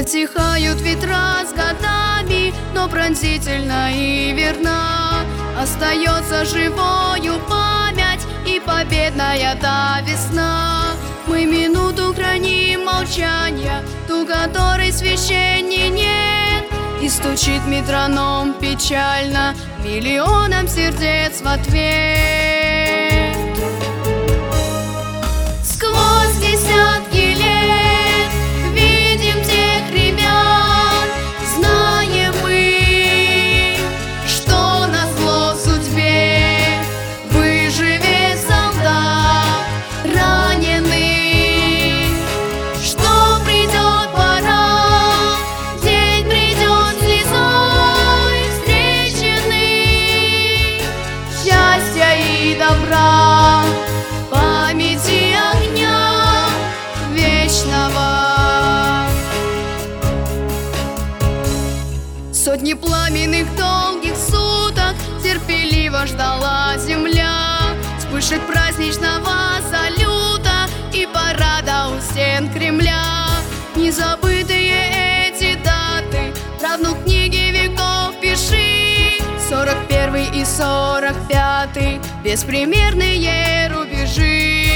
Затихают ветра с годами, но пронзительно и верна остается живою память и победная та весна. Мы минуту храним молчания, ту, которой священней нет, и стучит метроном печально миллионам сердец в ответ. Сквозь десятки лет видим тех ребят, знаем мы, что назло судьбе выживет солдат раненый, что придет пора, день придет слезой встреченный, счастья и добра, памяти огня вечного. Сотни пламенных долгих суток терпеливо ждала земля вспышек праздничного салюта и парада у стен Кремля. Незабытые эти даты, правнук книги веков пиши, 41-й и 45-й, беспримерные рубежи.